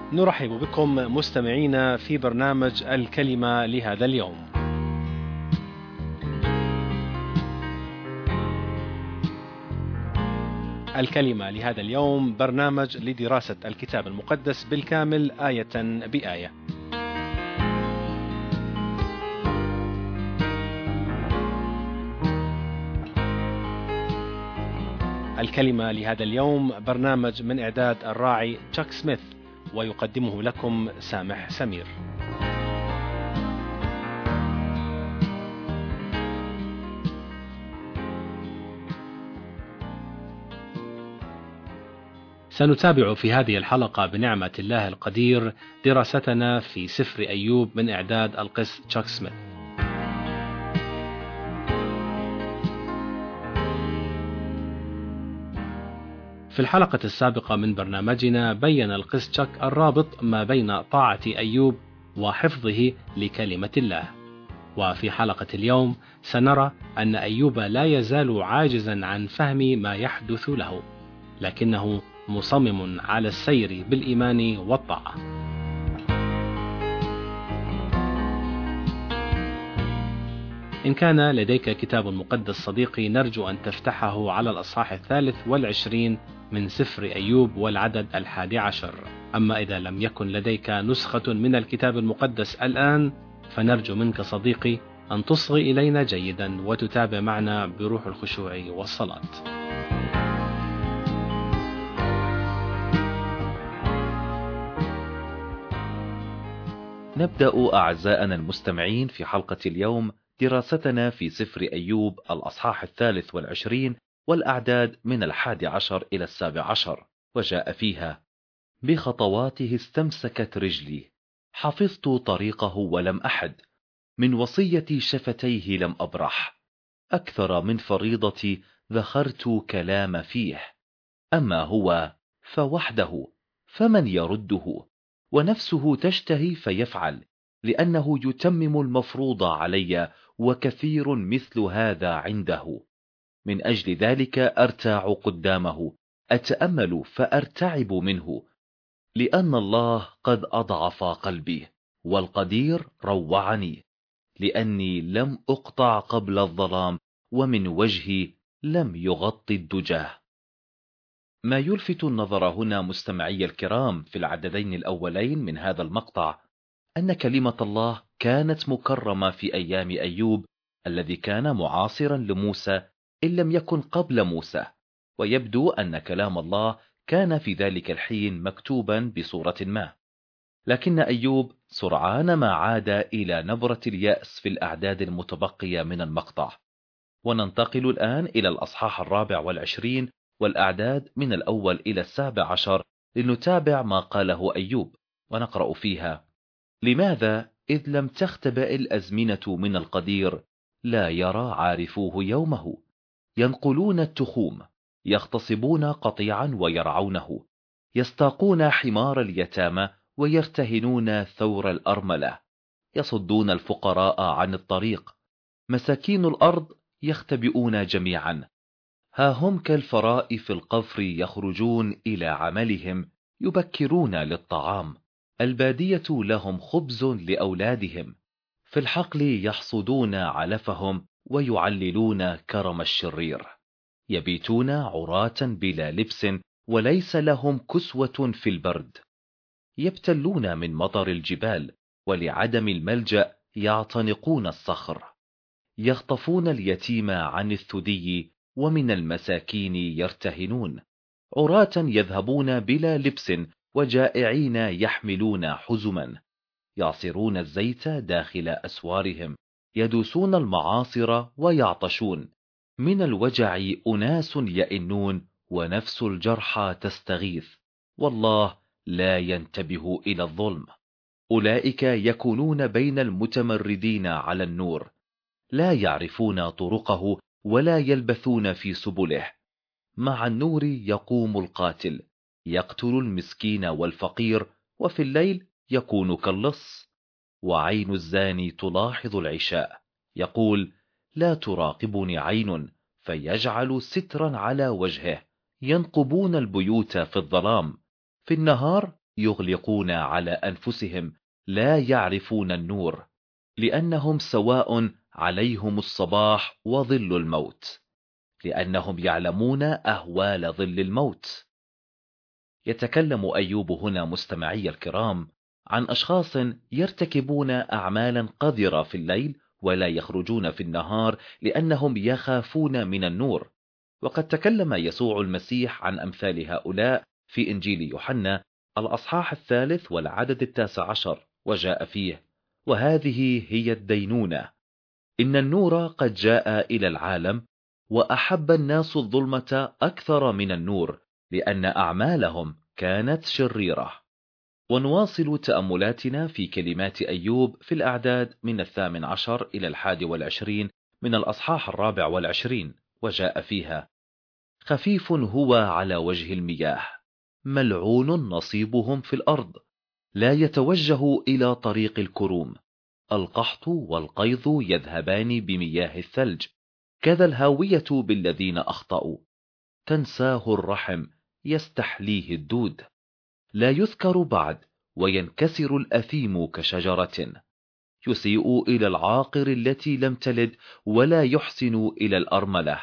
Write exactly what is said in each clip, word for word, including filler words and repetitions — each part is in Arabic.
نرحب بكم مستمعينا في برنامج الكلمة لهذا اليوم. الكلمة لهذا اليوم برنامج لدراسة الكتاب المقدس بالكامل آية بآية. الكلمة لهذا اليوم برنامج من إعداد الراعي تشاك سميث، ويقدمه لكم سامح سمير. سنتابع في هذه الحلقة بنعمة الله القدير دراستنا في سفر أيوب من إعداد القس تشاك سميث. في الحلقة السابقة من برنامجنا بيّن القس تشاك الرابط ما بين طاعة أيوب وحفظه لكلمة الله. وفي حلقة اليوم سنرى أن أيوب لا يزال عاجزا عن فهم ما يحدث له، لكنه مصمم على السير بالإيمان والطاعة. إن كان لديك كتاب مقدس صديقي، نرجو أن تفتحه على الأصحاح الثالث والعشرين من سفر أيوب والعدد الحادي عشر. أما إذا لم يكن لديك نسخة من الكتاب المقدس الآن، فنرجو منك صديقي أن تصغي إلينا جيدا وتتابع معنا بروح الخشوع والصلاة. نبدأ أعزائنا المستمعين في حلقة اليوم دراستنا في سفر أيوب الأصحاح الثالث والعشرين والأعداد من الحادي عشر إلى السابع عشر. وجاء فيها: بخطواته استمسكت رجلي، حفظت طريقه ولم أحد، من وصية شفتيه لم أبرح، أكثر من فريضتي ذخرت كلام فيه. أما هو فوحده، فمن يرده؟ ونفسه تشتهي فيفعل، لأنه يتمم المفروض علي، وكثير مثل هذا عنده. من أجل ذلك أرتاع قدامه، أتأمل فأرتعب منه، لأن الله قد أضعف قلبي، والقدير روعني، لأني لم أقطع قبل الظلام، ومن وجهي لم يغطي الدجاه. ما يلفت النظر هنا مستمعي الكرام في العددين الأولين من هذا المقطع أن كلمة الله كانت مكرمة في أيام أيوب الذي كان معاصرا لموسى إن لم يكن قبل موسى، ويبدو أن كلام الله كان في ذلك الحين مكتوبا بصورة ما. لكن أيوب سرعان ما عاد إلى نبرة اليأس في الأعداد المتبقية من المقطع. وننتقل الآن إلى الأصحاح الرابع والعشرين والأعداد من الأول إلى السابع عشر لنتابع ما قاله أيوب، ونقرأ فيها: لماذا إذ لم تختبئ الأزمنة من القدير، لا يرى عارفوه يومه؟ ينقلون التخوم، يغتصبون قطيعا ويرعونه، يستاقون حمار اليتامى ويرتهنون ثور الأرملة، يصدون الفقراء عن الطريق، مساكين الأرض يختبئون جميعا. ها هم كالفراء في القفر يخرجون إلى عملهم، يبكرون للطعام، البادية لهم خبز لأولادهم، في الحقل يحصدون علفهم ويعللون كرم الشرير، يبيتون عراة بلا لبس وليس لهم كسوة في البرد، يبتلون من مطر الجبال ولعدم الملجأ يعتنقون الصخر، يخطفون اليتيم عن الثدي ومن المساكين يرتهنون، عراة يذهبون بلا لبس وجائعين يحملون حزما، يعصرون الزيت داخل أسوارهم، يدوسون المعاصر ويعطشون، من الوجع أناس يئنون ونفس الجرحى تستغيث، والله لا ينتبه إلى الظلم. أولئك يكونون بين المتمردين على النور، لا يعرفون طرقه ولا يلبثون في سبله. مع النور يقوم القاتل، يقتل المسكين والفقير، وفي الليل يكون كاللص. وعين الزاني تلاحظ العشاء، يقول: لا تراقبني عين، فيجعل سترا على وجهه. ينقبون البيوت في الظلام، في النهار يغلقون على أنفسهم لا يعرفون النور، لأنهم سواء عليهم الصباح وظل الموت، لأنهم يعلمون أهوال ظل الموت. يتكلم أيوب هنا مستمعي الكرام عن أشخاص يرتكبون أعمالا قذرة في الليل ولا يخرجون في النهار لأنهم يخافون من النور. وقد تكلم يسوع المسيح عن أمثال هؤلاء في إنجيل يوحنا الأصحاح الثالث والعدد التاسع عشر، وجاء فيه: وهذه هي الدينونة، إن النور قد جاء إلى العالم، وأحب الناس الظلمة أكثر من النور، لأن أعمالهم كانت شريرة. ونواصل تأملاتنا في كلمات أيوب في الأعداد من الثامن عشر إلى الحادي والعشرين من الأصحاح الرابع والعشرين، وجاء فيها: خفيف هو على وجه المياه، ملعون نصيبهم في الأرض، لا يتوجه إلى طريق الكروم، القحط والقيظ يذهبان بمياه الثلج، كذا الهاوية بالذين أخطأوا، تنساه الرحم يستحليه الدود، لا يذكر بعد، وينكسر الأثيم كشجرة، يسيء إلى العاقر التي لم تلد، ولا يحسن إلى الأرملة.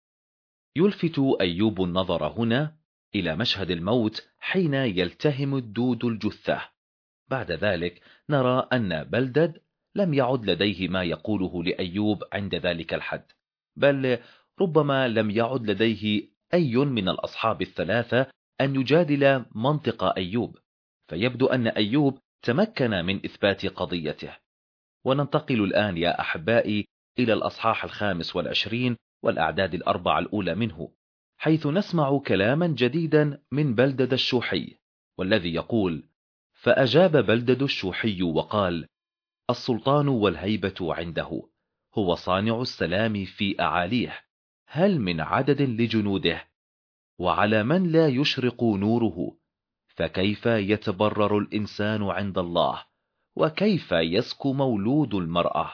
يلفت أيوب النظر هنا إلى مشهد الموت حين يلتهم الدود الجثة. بعد ذلك نرى أن بلدد لم يعد لديه ما يقوله لأيوب عند ذلك الحد، بل ربما لم يعد لديه أي من الأصحاب الثلاثة أن يجادل منطق أيوب، فيبدو أن أيوب تمكن من إثبات قضيته. وننتقل الآن يا أحبائي إلى الأصحاح الخامس والعشرين والأعداد الأربع الأولى منه، حيث نسمع كلاما جديدا من بلدد الشوحي، والذي يقول: فأجاب بلدد الشوحي وقال: السلطان والهيبة عنده، هو صانع السلام في أعاليه، هل من عدد لجنوده؟ وعلى من لا يشرق نوره؟ فكيف يتبرر الإنسان عند الله؟ وكيف يسكو مولود المرأة؟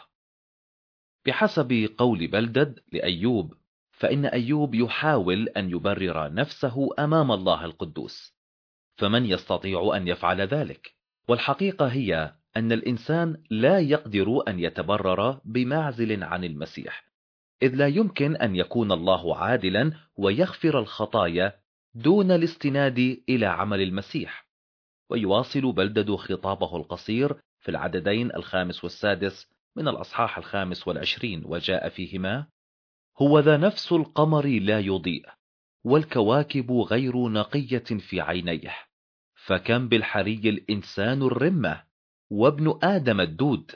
بحسب قول بلدد لأيوب، فإن أيوب يحاول أن يبرر نفسه أمام الله القدوس، فمن يستطيع أن يفعل ذلك؟ والحقيقة هي أن الإنسان لا يقدر أن يتبرر بمعزل عن المسيح، إذ لا يمكن أن يكون الله عادلا ويغفر الخطايا دون الاستناد إلى عمل المسيح. ويواصل بلدد خطابه القصير في العددين الخامس والسادس من الأصحاح الخامس والعشرين، وجاء فيهما: هو ذا نفس القمر لا يضيء، والكواكب غير نقية في عينيه، فكم بالحري الإنسان الرمة، وابن آدم الدود.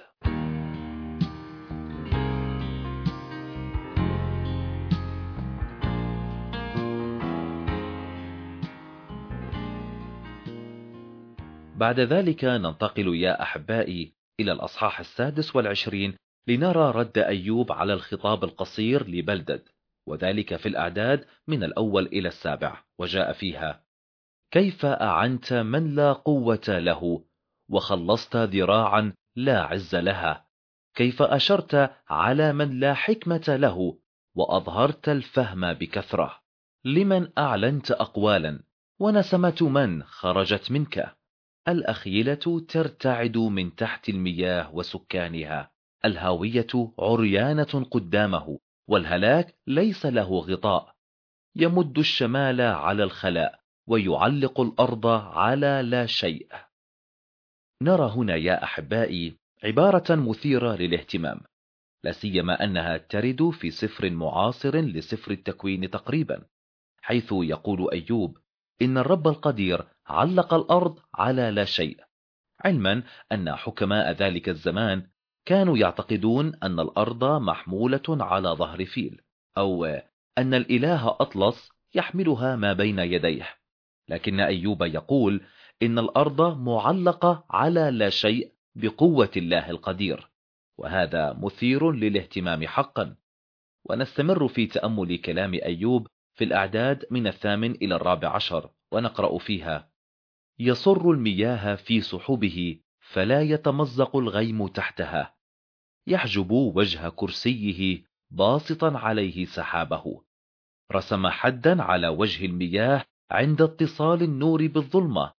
بعد ذلك ننتقل يا أحبائي إلى الأصحاح السادس والعشرين لنرى رد أيوب على الخطاب القصير لبلدد، وذلك في الأعداد من الأول إلى السابع، وجاء فيها: كيف أعنت من لا قوة له، وخلصت ذراعا لا عز لها؟ كيف أشرت على من لا حكمة له، وأظهرت الفهم بكثرة؟ لمن أعلنت أقوالا، ونسمة من خرجت منك؟ الأخيلة ترتعد من تحت المياه وسكانها، الهاوية عريانة قدامه، والهلاك ليس له غطاء، يمد الشمال على الخلاء، ويعلق الأرض على لا شيء. نرى هنا يا أحبائي عبارة مثيرة للاهتمام، لا سيما أنها ترد في سفر معاصر لسفر التكوين تقريبا، حيث يقول أيوب: إن الرب القدير علق الأرض على لا شيء، علما أن حكماء ذلك الزمان كانوا يعتقدون أن الأرض محمولة على ظهر فيل، أو أن الإله أطلس يحملها ما بين يديه، لكن أيوب يقول إن الأرض معلقة على لا شيء بقوة الله القدير، وهذا مثير للاهتمام حقا. ونستمر في تأمل كلام أيوب في الأعداد من الثامن إلى الرابع عشر، ونقرأ فيها: يصر المياه في سحبه، فلا يتمزق الغيم تحتها، يحجب وجه كرسيه باسطا عليه سحابه، رسم حدا على وجه المياه عند اتصال النور بالظلمة،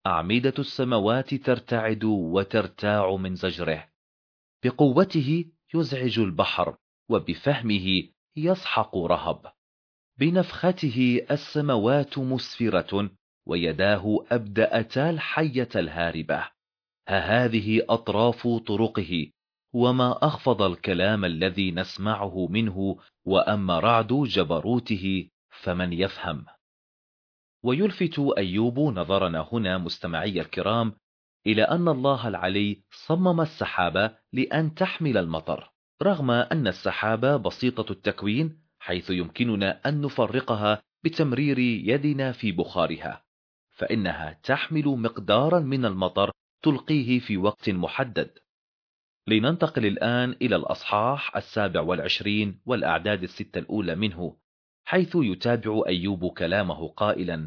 أعمدة السماوات ترتعد وترتاع من زجره. بقوته يزعج البحر، وبفهمه يسحق رهب. بنفخته السماوات مسفرة، ويداه أبدأتا الحية الهاربة. ها هذه أطراف طرقه، وما أخفض الكلام الذي نسمعه منه، وأما رعد جبروته فمن يفهم. ويلفت أيوب نظرنا هنا مستمعي الكرام إلى أن الله العلي صمم السحابة لأن تحمل المطر، رغم أن السحابة بسيطة التكوين حيث يمكننا أن نفرقها بتمرير يدنا في بخارها، فإنها تحمل مقدارا من المطر تلقيه في وقت محدد. لننتقل الآن إلى الأصحاح السابع والعشرين والأعداد الستة الأولى منه، حيث يتابع أيوب كلامه قائلا: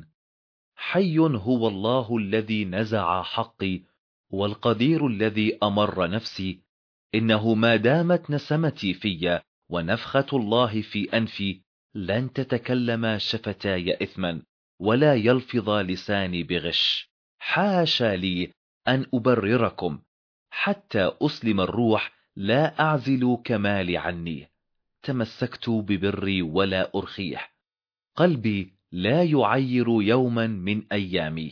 حي هو الله الذي نزع حقي، والقدير الذي أمر نفسي. إنه ما دامت نسمتي في ونفخة الله في أنفي، لن تتكلم شفتاي إثما، ولا يلفظ لساني بغش. حاشا لي أن أبرركم، حتى أسلم الروح لا أعزل كمالي عني. تمسكت ببري ولا أرخيه، قلبي لا يعير يوما من أيامه.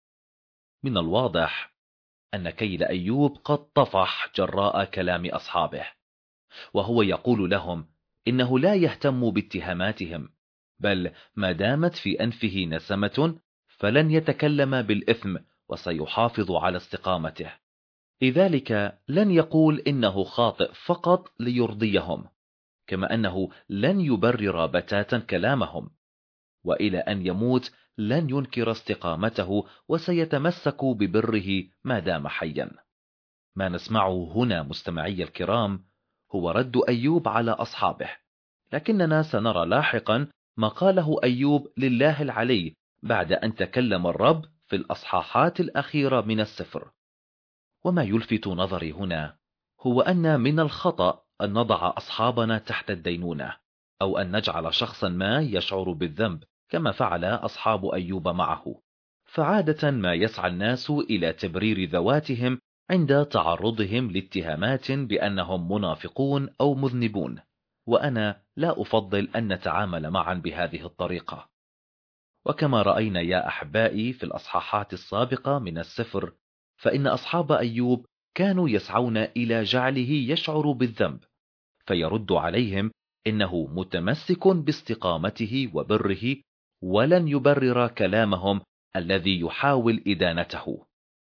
من الواضح أن كيل أيوب قد طفح جراء كلام أصحابه، وهو يقول لهم إنه لا يهتم باتهاماتهم، بل ما دامت في أنفه نسمة فلن يتكلم بالإثم، وسيحافظ على استقامته. لذلك لن يقول إنه خاطئ فقط ليرضيهم، كما أنه لن يبرر بتاتا كلامهم، وإلى أن يموت لن ينكر استقامته، وسيتمسك ببره ما دام حيا. ما نسمعه هنا مستمعي الكرام هو رد أيوب على أصحابه، لكننا سنرى لاحقا ما قاله أيوب لله العلي بعد أن تكلم الرب في الأصحاحات الأخيرة من السفر. وما يلفت نظري هنا هو أن من الخطأ أن نضع أصحابنا تحت الدينونة، أو أن نجعل شخصا ما يشعر بالذنب كما فعل أصحاب أيوب معه. فعادة ما يسعى الناس إلى تبرير ذواتهم عند تعرضهم لاتهامات بأنهم منافقون أو مذنبون، وأنا لا أفضل أن نتعامل معا بهذه الطريقة. وكما رأينا يا أحبائي في الأصحاحات السابقة من السفر، فإن أصحاب أيوب كانوا يسعون إلى جعله يشعر بالذنب، فيرد عليهم إنه متمسك باستقامته وبره، ولن يبرر كلامهم الذي يحاول إدانته.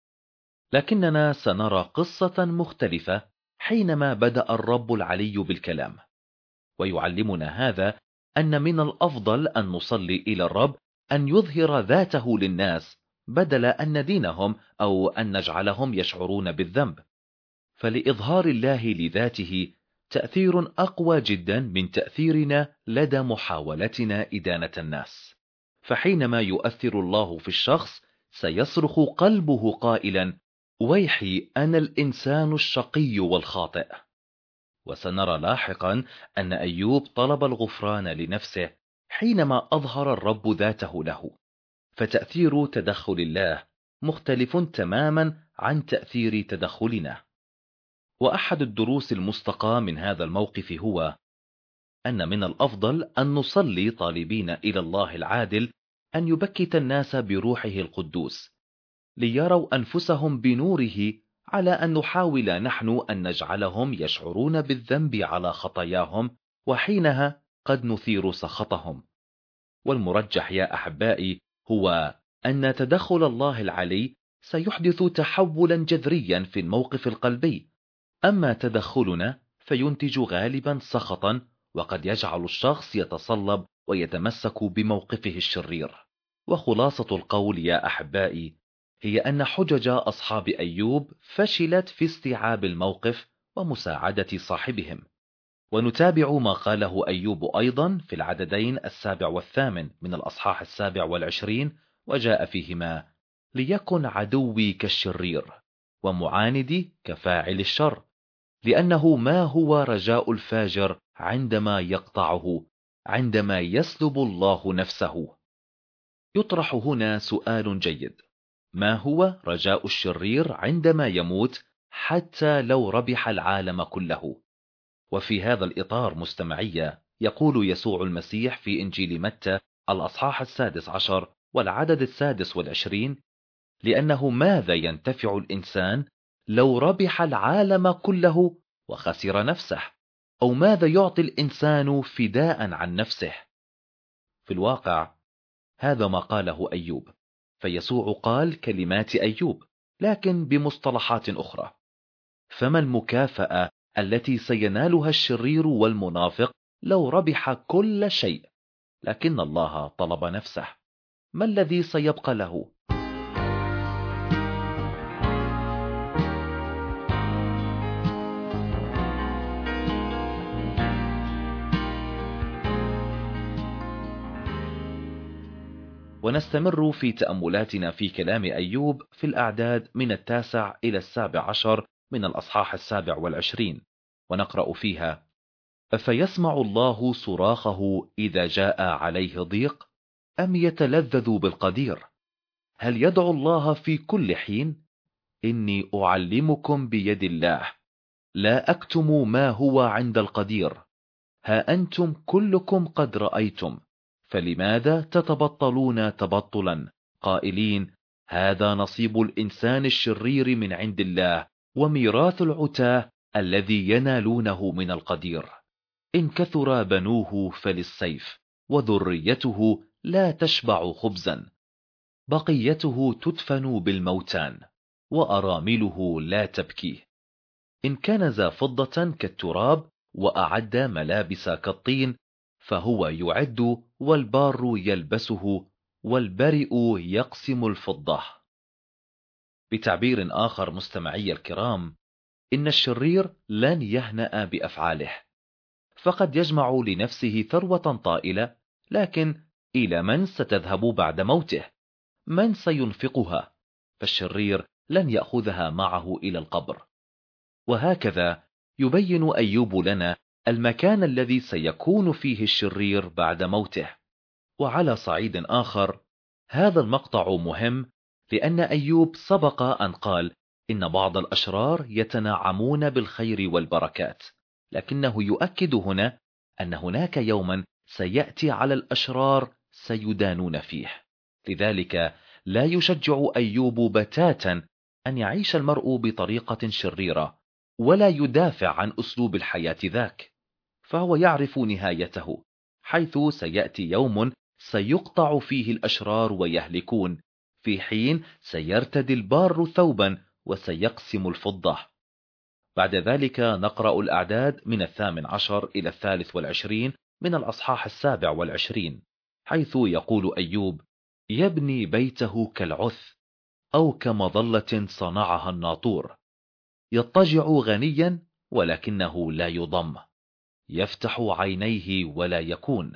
لكننا سنرى قصة مختلفة حينما بدأ الرب العلي بالكلام، ويعلمنا هذا أن من الأفضل أن نصلي إلى الرب أن يظهر ذاته للناس، بدل أن ندينهم أو أن نجعلهم يشعرون بالذنب. فلإظهار الله لذاته تأثير أقوى جدا من تأثيرنا لدى محاولتنا إدانة الناس. فحينما يؤثر الله في الشخص سيصرخ قلبه قائلا: ويحي أنا الإنسان الشقي والخاطئ. وسنرى لاحقا أن أيوب طلب الغفران لنفسه حينما أظهر الرب ذاته له، فتأثير تدخل الله مختلف تماما عن تأثير تدخلنا. وأحد الدروس المستقى من هذا الموقف هو أن من الأفضل أن نصلي طالبين إلى الله العادل أن يبكت الناس بروحه القدوس ليروا أنفسهم بنوره، على أن نحاول نحن أن نجعلهم يشعرون بالذنب على خطاياهم، وحينها قد نثير سخطهم. والمرجح يا أحبائي هو أن تدخل الله العلي سيحدث تحولا جذريا في الموقف القلبي، أما تدخلنا فينتج غالبا سخطا، وقد يجعل الشخص يتصلب ويتمسك بموقفه الشرير. وخلاصة القول يا أحبائي هي أن حجج أصحاب أيوب فشلت في استيعاب الموقف ومساعدة صاحبهم. ونتابع ما قاله أيوب أيضا في العددين السابع والثامن من الأصحاح السابع والعشرين، وجاء فيهما: ليكن عدوي كالشرير ومعاندي كفاعل الشر، لأنه ما هو رجاء الفاجر عندما يقطعه، عندما يسلب الله نفسه. يطرح هنا سؤال جيد: ما هو رجاء الشرير عندما يموت حتى لو ربح العالم كله؟ وفي هذا الإطار مستمعية يقول يسوع المسيح في إنجيل متى الأصحاح السادس عشر والعدد السادس والعشرين: لأنه ماذا ينتفع الإنسان لو ربح العالم كله وخسر نفسه؟ أو ماذا يعطي الإنسان فداء عن نفسه؟ في الواقع هذا ما قاله أيوب، فيسوع قال كلمات أيوب لكن بمصطلحات أخرى. فما المكافأة التي سينالها الشرير والمنافق لو ربح كل شيء لكن الله طلب نفسه؟ ما الذي سيبقى له؟ ونستمر في تأملاتنا في كلام أيوب في الأعداد من التاسع إلى السابع عشر من الأصحاح السابع والعشرين، ونقرأ فيها: أفيسمع الله صراخه إذا جاء عليه ضيق؟ أم يتلذذ بالقدير؟ هل يدعو الله في كل حين؟ إني أعلمكم بيد الله، لا أكتم ما هو عند القدير. ها أنتم كلكم قد رأيتم، فلماذا تتبطلون تبطلا قائلين هذا نصيب الإنسان الشرير من عند الله وميراث العتاه الذي ينالونه من القدير؟ إن كثر بنوه فللسيف، وذريته لا تشبع خبزا. بقيته تدفن بالموتان، وأرامله لا تبكي. إن كنز فضة كالتراب، وأعد ملابس كالطين، فهو يعد والبار يلبسه، والبرئ يقسم الفضة. بتعبير آخر مستمعي الكرام، إن الشرير لن يهنأ بأفعاله، فقد يجمع لنفسه ثروة طائلة، لكن إلى من ستذهب بعد موته؟ من سينفقها؟ فالشرير لن يأخذها معه إلى القبر. وهكذا يبين أيوب لنا المكان الذي سيكون فيه الشرير بعد موته. وعلى صعيد آخر، هذا المقطع مهم لأن أيوب سبق أن قال إن بعض الأشرار يتنعمون بالخير والبركات، لكنه يؤكد هنا أن هناك يوما سيأتي على الأشرار سيدانون فيه. لذلك لا يشجع أيوب بتاتا أن يعيش المرء بطريقة شريرة، ولا يدافع عن أسلوب الحياة ذاك، فهو يعرف نهايته، حيث سيأتي يوم سيقطع فيه الأشرار ويهلكون، في حين سيرتدي البار ثوبا وسيقسم الفضة. بعد ذلك نقرأ الأعداد من الثامن عشر إلى الثالث والعشرين من الأصحاح السابع والعشرين، حيث يقول أيوب: يبني بيته كالعث، أو كمظلة صنعها الناطور، يضطجع غنيا ولكنه لا يضم، يفتح عينيه ولا يكون.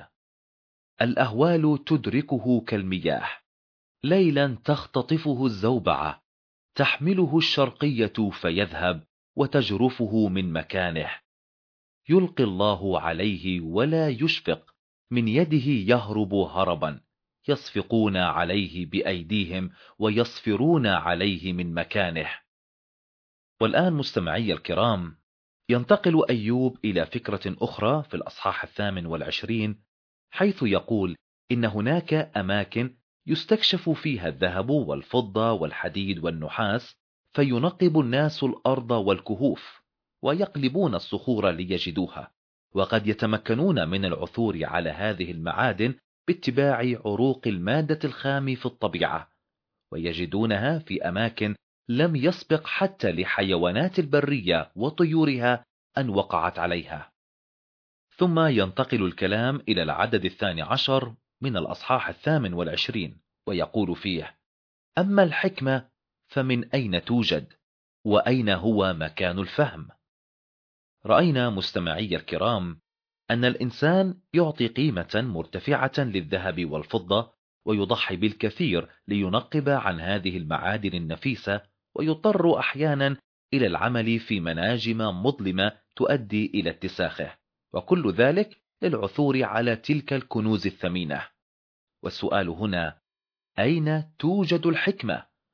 الأهوال تدركه كالمياه، ليلا تختطفه الزوبعة، تحمله الشرقية فيذهب وتجرفه من مكانه. يلقي الله عليه ولا يشفق، من يده يهرب هربا، يصفقون عليه بأيديهم ويصفرون عليه من مكانه. والآن مستمعي الكرام، ينتقل أيوب إلى فكرة أخرى في الأصحاح الثامن والعشرين، حيث يقول إن هناك أماكن يستكشف فيها الذهب والفضة والحديد والنحاس، فينقب الناس الأرض والكهوف ويقلبون الصخور ليجدوها، وقد يتمكنون من العثور على هذه المعادن باتباع عروق المادة الخام في الطبيعة، ويجدونها في أماكن لم يسبق حتى لحيوانات البرية وطيورها أن وقعت عليها. ثم ينتقل الكلام إلى العدد الثاني عشر من الأصحاح الثامن والعشرين، ويقول فيه: أما الحكمة فمن أين توجد؟ وأين هو مكان الفهم؟ رأينا مستمعي الكرام أن الإنسان يعطي قيمة مرتفعة للذهب والفضة، ويضحي بالكثير لينقب عن هذه المعادن النفيسة، ويضطر أحيانا إلى العمل في مناجم مظلمة تؤدي إلى اتساخه، وكل ذلك للعثور على تلك الكنوز الثمينة. والسؤال هنا: أين توجد الحكمة؟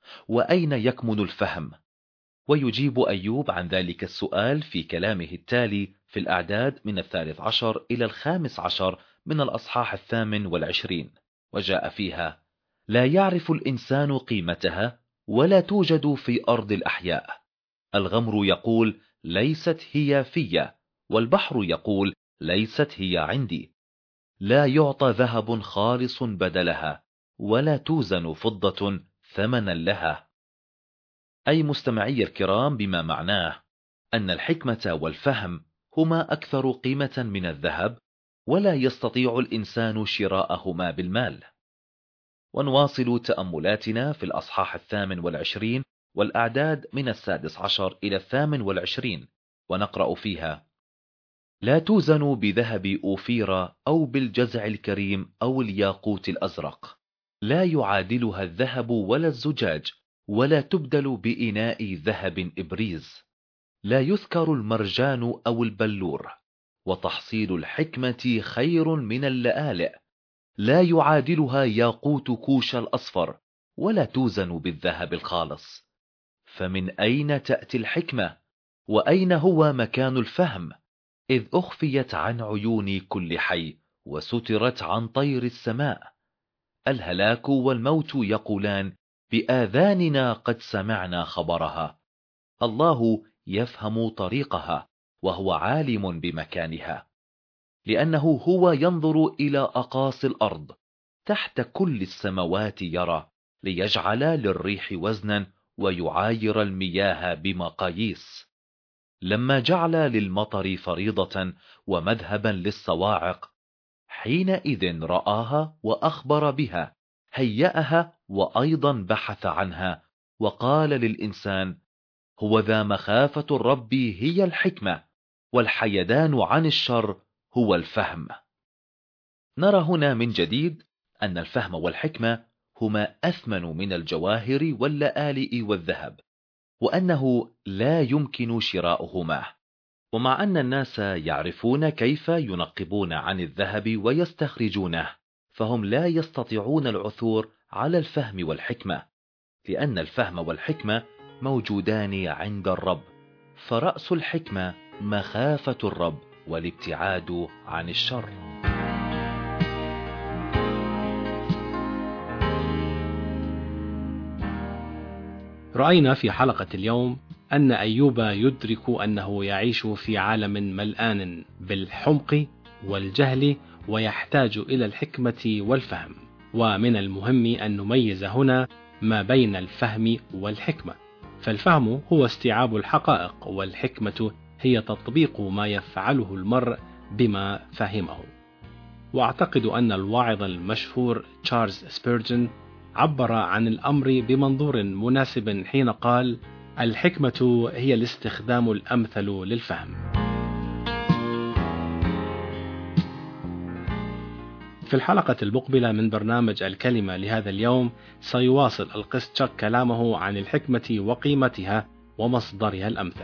وأين يكمن الفهم؟ ويجيب أيوب عن ذلك السؤال في كلامه التالي في الأعداد من الثالث عشر إلى الخامس عشر من الأصحاح الثامن والعشرين، وجاء فيها: لا يعرف الإنسان قيمتها، ولا توجد في أرض الأحياء. الغمر يقول: ليست هي في، والبحر يقول: ليست هي عندي. لا يعطى ذهب خالص بدلها، ولا توزن فضة ثمنا لها. أي مستمعي الكرام، بما معناه أن الحكمة والفهم هما أكثر قيمة من الذهب، ولا يستطيع الإنسان شراءهما بالمال. ونواصل تأملاتنا في الأصحاح الثامن والعشرين والأعداد من السادس عشر إلى الثامن والعشرين، ونقرأ فيها: لا توزن بذهب أوفير أو بالجزع الكريم أو الياقوت الأزرق، لا يعادلها الذهب ولا الزجاج، ولا تبدل بإناء ذهب إبريز. لا يذكر المرجان أو البلور، وتحصيل الحكمة خير من اللآلئ. لا يعادلها ياقوت كوش الأصفر، ولا توزن بالذهب الخالص. فمن أين تأتي الحكمة؟ وأين هو مكان الفهم؟ إذ أخفيت عن عيون كل حي، وسترت عن طير السماء. الهلاك والموت يقولان: بآذاننا قد سمعنا خبرها. الله يفهم طريقها، وهو عالم بمكانها، لأنه هو ينظر إلى أقاصي الأرض، تحت كل السماوات يرى، ليجعل للريح وزنا، ويعاير المياه بمقاييس. لما جعل للمطر فريضة ومذهبا للصواعق، حينئذ رآها وأخبر بها، هيأها وأيضا بحث عنها، وقال للإنسان: هو ذا مخافة الرب هي الحكمة، والحيدان عن الشر هو الفهم. نرى هنا من جديد أن الفهم والحكمة هما أثمن من الجواهر واللآلئ والذهب، وأنه لا يمكن شراؤهما. ومع أن الناس يعرفون كيف ينقبون عن الذهب ويستخرجونه، فهم لا يستطيعون العثور على الفهم والحكمة، لأن الفهم والحكمة موجودان عند الرب. فرأس الحكمة مخافة الرب، والابتعاد عن الشر. رأينا في حلقة اليوم أن أيوب يدرك أنه يعيش في عالم ملآن بالحمق والجهل، ويحتاج إلى الحكمة والفهم. ومن المهم أن نميز هنا ما بين الفهم والحكمة، فالفهم هو استيعاب الحقائق، والحكمة هي تطبيق ما يفعله المرء بما فهمه. وأعتقد أن الواعظ المشهور تشارلز سبيرجن عبر عن الأمر بمنظور مناسب حين قال: الحكمة هي الاستخدام الأمثل للفهم. في الحلقة المقبلة من برنامج الكلمة لهذا اليوم سيواصل القس تشاك كلامه عن الحكمة وقيمتها ومصدرها الأمثل.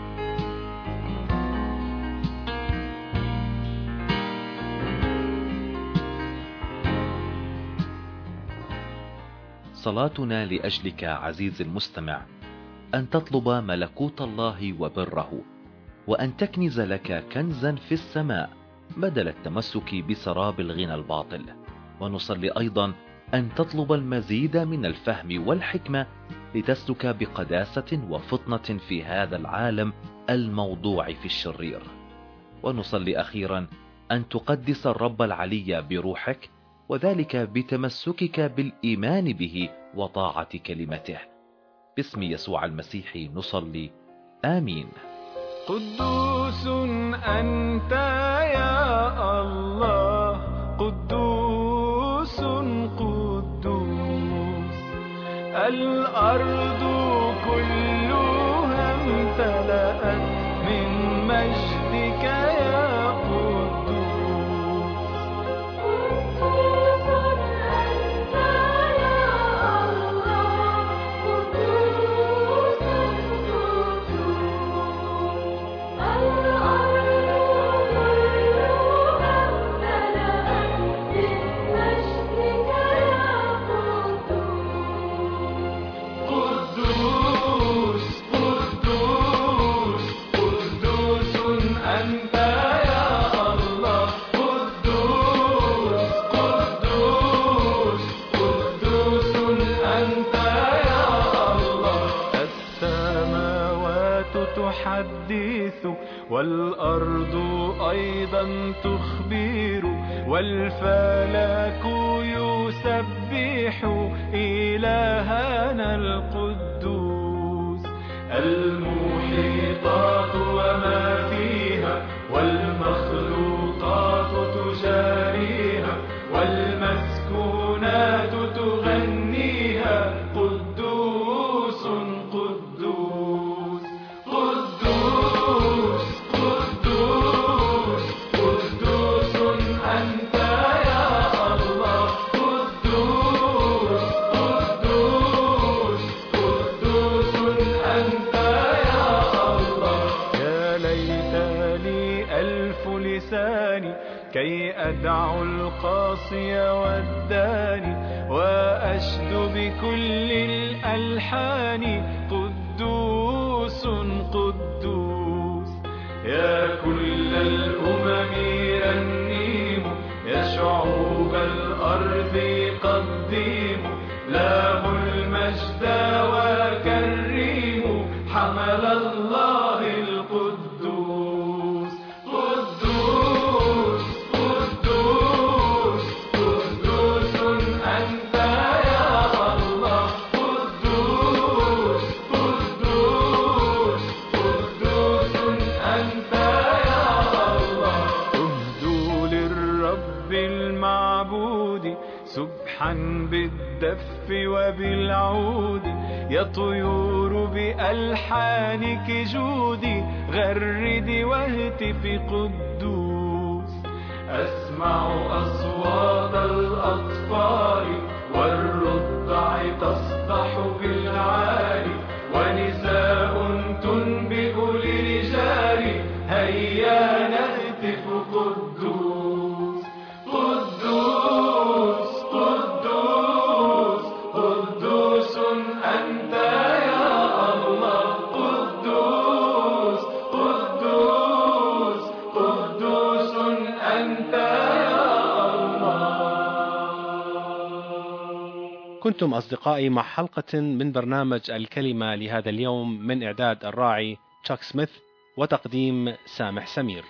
صلاتنا لأجلك عزيز المستمع أن تطلب ملكوت الله وبره، وأن تكنز لك كنزا في السماء بدل التمسك بسراب الغنى الباطل. ونصلي أيضا أن تطلب المزيد من الفهم والحكمة لتسلك بقداسة وفطنة في هذا العالم الموضوع في الشرير. ونصلي أخيرا أن تقدس الرب العلي بروحك، وذلك بتمسكك بالإيمان به وطاعة كلمته. باسم يسوع المسيح نصلي، آمين. قدوس أنت يا الله، قدوس قدوس، الأرض كلها امتلأت من مجدك يا قدوس. قدوس أنت يا الله، قدوس قدوس، أنت يا الله قدوس قدوس قدوس أنت يا الله السماوات تحدث والأرض أيضا تخبر والفلك يسبح إلهنا القدوس المحيطات وما فيها والمخلوقات تجاريها والمسكونات تغنيها قدوس قدوس قدوس قدوس قدوس أنت يا الله قدوس قدوس قدوس أنت يا الله يا ليت لي ألف لسان كي أدعو القاصي والداني وأشد بكل الألحان قدوس قدوس يا كل الأمم رنيم يا شعوب الأرض قديم له المجد وكريم حمل الله القدوس قدوس قدوس قدوس أنت يا الله قدوس قدوس قدوس أنت يا الله اهدوا للرب المعبود سبحا بالدف وبالعود يا طيور بألحانك جودي غرد واهتف قدوس أسمع أصوات الأطفال والرضع تصدح بالعالي ونساء تنبئ لرجال هيا نهتف قدوس قدوس قدوس قدوس أنت يا الله قدوس قدوس قدوس أنت يا الله. كنتم أصدقائي مع حلقة من برنامج الكلمة لهذا اليوم من إعداد الراعي تشاك سميث وتقديم سامح سمير.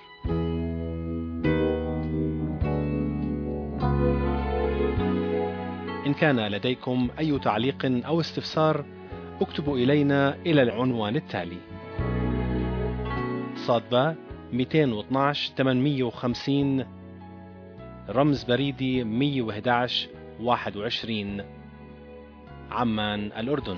إن كان لديكم أي تعليق أو استفسار اكتبوا إلينا إلى العنوان التالي: صادبة مئتين واثناشر ثمانمئة وخمسين رمز بريدي مئة وأحد عشر واحد وعشرين عمان الأردن.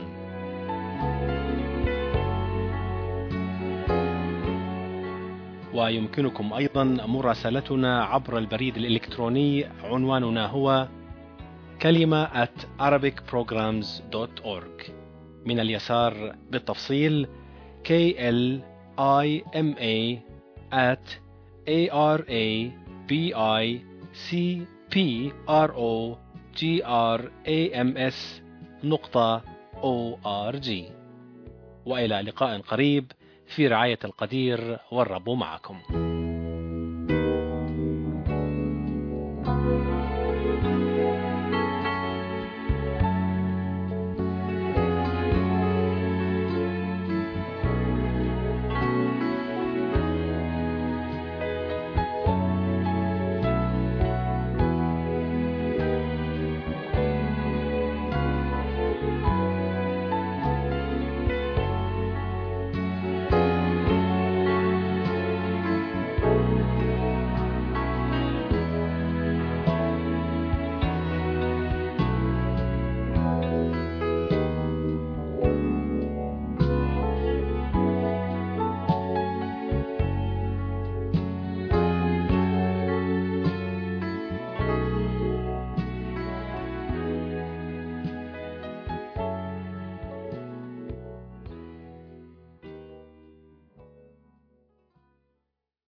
ويمكنكم أيضا مراسلتنا عبر البريد الإلكتروني، عنواننا هو كلمة at arabic programs dot org. من اليسار بالتفصيل K L I M A at A R A B I C P R O G R A M S نقطة O R G. وإلى لقاء قريب في رعاية القدير والرب معكم.